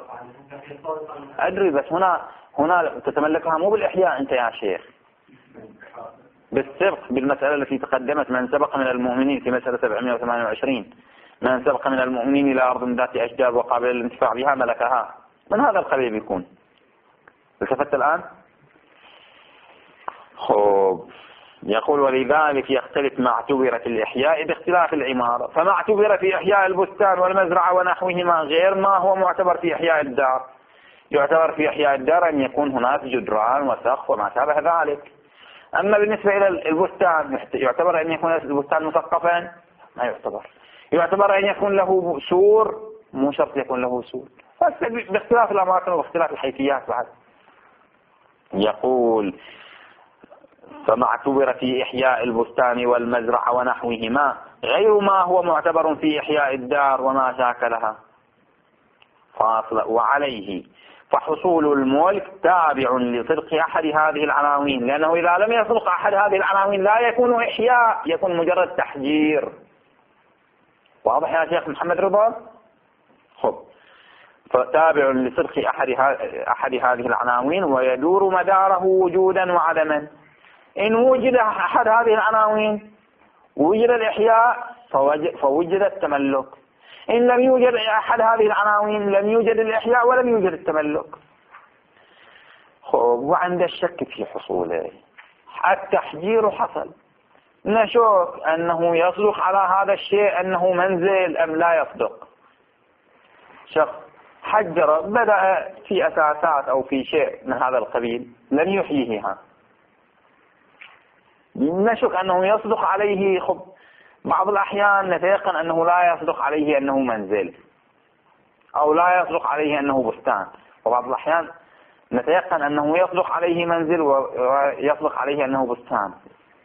S1: أدري، بس هنا تتملكها مو بالإحياء أنت يا شيخ، بالسبق، بالمسألة التي تقدمت، من سبق من المؤمنين في مسألة 728، من سبق من المؤمنين إلى أرض ذات أشجار وقابل للانتفاع بها ملكها، من هذا القبيل يكون. التفت الآن؟ يقول ولذلك يختلف ما اعتبر في الإحياء باختلاف العمارة، فما اعتبر في إحياء البستان والمزرعة ونحوهما غير ما هو معتبر في إحياء الدار. يعتبر في إحياء الدار أن يكون هناك جدران وسقف وما شابه ذلك. أما بالنسبة إلى البستان يعتبر أن يكون البستان مثقفا؟ ما يعتبر. يعتبر أن يكون له سور؟ مو شرط يكون له سور، بس باختلاف الأماكن واختلاف الحيثيات بعد. يقول فما اعتبر في إحياء البستان والمزرعة ونحوهما غير ما هو معتبر في إحياء الدار وما شاكلها. فاصل وعليه فحصول الملك تابع لصدق أحد هذه العناوين، لأنه إذا لم يصدق أحد هذه العناوين لا يكون إحياء، يكون مجرد تحجير. واضح يا شيخ محمد رضا؟ فتابع لصدق أحد هذه العناوين ويدور مداره وجودا وعدما. إن وجد أحد هذه العناوين وجد الإحياء فوجد التملك، إن لم يوجد أحد هذه العناوين لم يوجد الإحياء ولم يوجد التملك. وعند الشك في حصوله التحجير حصل، نشوف أنه يصدق على هذا الشيء أنه منزل أم لا يصدق. شخص حجر بدأ في أساسات أو في شيء من هذا القبيل لم يحييها، نشك أنه يصدق عليه. بعض الأحيان نتيقن أنه لا يصدق عليه أنه منزل أو لا يصدق عليه أنه بستان، وبعض الأحيان نتيقن أنه يصدق عليه منزل ويصدق عليه أنه بستان.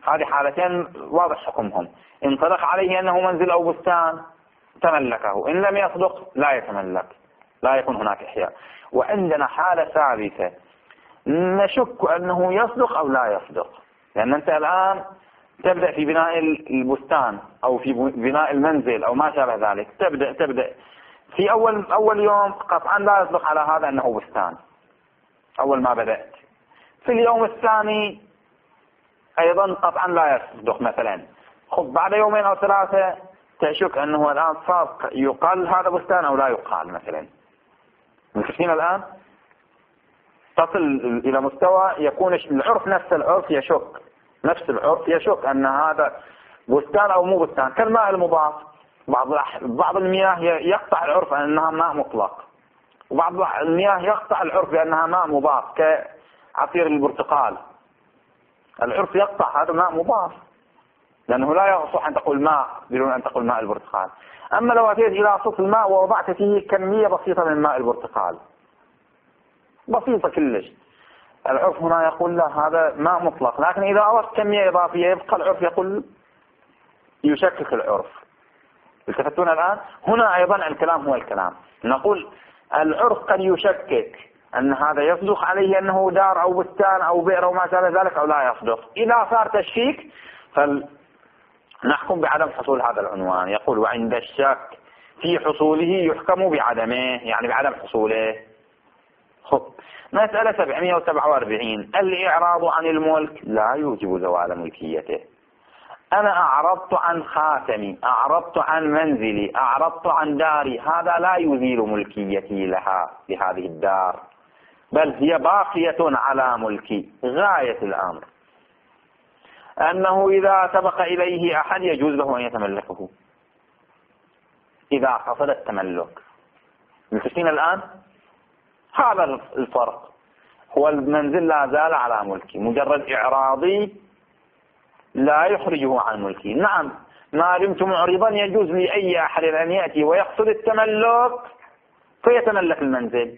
S1: هذه حالتين واضح حكمهم. إن صدق عليه أنه منزل أو بستان تملكه، إن لم يصدق لا يتملك، لا يكون هناك إحياء. وعندنا حالة ثالثة نشك أنه يصدق أو لا يصدق، لأن أنت الآن تبدأ في بناء البستان أو في بناء المنزل أو ما شابه ذلك، تبدأ في أول يوم قطعا لا يصدق على هذا أنه بستان أول ما بدأت. في اليوم الثاني أيضا قطعا لا يصدق مثلا. خب بعد يومين أو ثلاثة تشك أنه الآن صار يقال هذا بستان أو لا يقال مثلا. مكتفين الآن تصل إلى مستوى يكون العرف نفس العرف يشك، نفس العرف يشك أن هذا بستان أو مو بستان. كالماء المضاف، بعض المياه يقطع العرف أنها ماء مطلق، وبعض المياه يقطع العرف بأنها ماء مضاف كعصير البرتقال. العرف يقطع هذا ماء مضاف، لأنه لا يصح أن تقول ماء بدون أن تقول ماء البرتقال. أما لو أتيت إلى صف الماء ووضعت فيه كمية بسيطة من ماء البرتقال، بسيطة كلش، العرف هنا يقول لا هذا ماء مطلق. لكن إذا أضفت كمية إضافية يبقى العرف يقول يشكك العرف. التفتون الآن؟ هنا أيضا الكلام هو الكلام. نقول العرف قد يشكك أن هذا يصدق عليه أنه دار أو بستان أو بئر أو ما شابه ذلك أو لا يصدق. إذا صار تشكيك فنحكم بعدم حصول هذا العنوان. يقول وعند الشك في حصوله يحكم بعدمه، يعني بعدم حصوله. خب مسألة 747. الإعراض عن الملك لا يوجب زوال ملكيته. أنا أعرضت عن خاتمي، أعرضت عن منزلي، أعرضت عن داري، هذا لا يزيل ملكيتي لهذه الدار، بل هي باقية على ملكي. غاية الأمر أنه إذا سبق إليه أحد يجوز له أن يتملكه إذا حصل التملك. متفقين الآن؟ هذا الفرق. هو المنزل لا زال على ملكي، مجرد إعراضي لا يخرجه عن ملكي. نعم ما دمت معرضا يجوز لأي أحد أن يأتي ويقصد التملك فيتملك المنزل.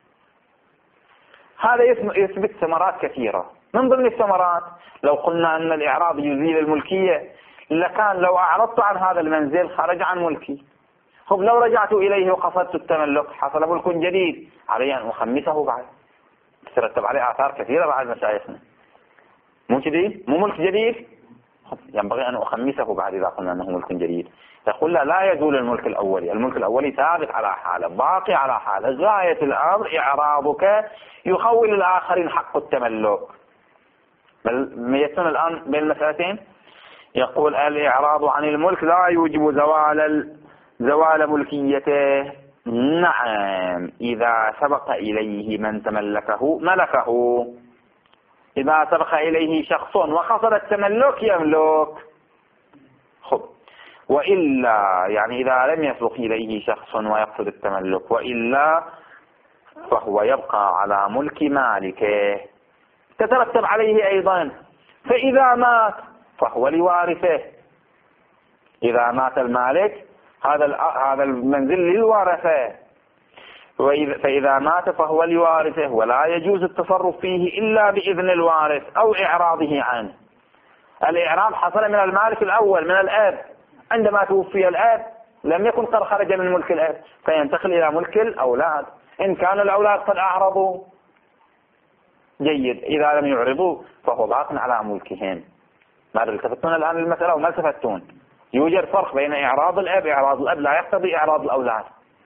S1: هذا يثبت ثمرات كثيرة. من ضمن الثمرات لو قلنا أن الإعراض يزيل الملكية لكان لو أعرضت عن هذا المنزل خرج عن ملكي. خب لو رجعت إليه وقصدت التملك حصل ملك جديد، علي أن أخمسه بعد، ترتب عليه آثار كثيرة بعد مشايخنا. مو كذي؟ مو ملك جديد، ينبغي أن أخمسه بعد إذا قلنا أنه ملك جديد. يقول لا يزول الملك الأولي، الملك الأولي ثابت على حاله، باقي على حاله. غاية الأمر إعراضك يخول الآخرين حق التملك. بل ميتون الآن بين المسألتين. يقول الإعراض عن الملك لا يوجب زوال ملكيته. نعم إذا سبق إليه من تملكه ملكه. إذا سبق إليه شخص وقصد التملك يملك. خب وإلا يعني إذا لم يسبق إليه شخص ويقصد التملك وإلا فهو يبقى على ملك مالكه. تترتب عليه أيضا فإذا مات فهو لوارثه. إذا مات المالك هذا المنزل للورثة، فإذا مات فهو لوارثه ولا يجوز التصرف فيه إلا بإذن الوارث أو إعراضه عنه. الإعراض حصل من المالك الأول من الأب، عندما توفي الأب لم يكن قد خرج من ملك الأب فينتقل إلى ملك الأولاد. إن كان الأولاد قد أعرضوا جيد، إذا لم يعرضوا فهو باق على ملكهم. ماذا التفتون الآن للمسألة وما التفتون؟ يوجد فرق بين إعراض الأب. إعراض الأب لا يقتضي إعراض الأولاد.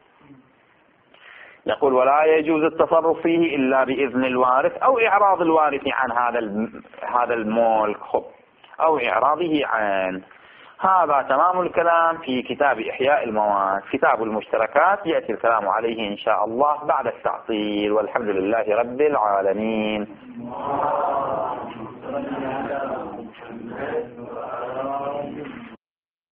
S1: يقول ولا يجوز التصرف فيه إلا بإذن الوارث أو إعراض الوارث عن هذا الملك أو إعراضه عنه. هذا تمام الكلام في كتاب إحياء المواد. كتاب المشتركات يأتي الكلام عليه إن شاء الله بعد التعطيل، والحمد لله رب العالمين.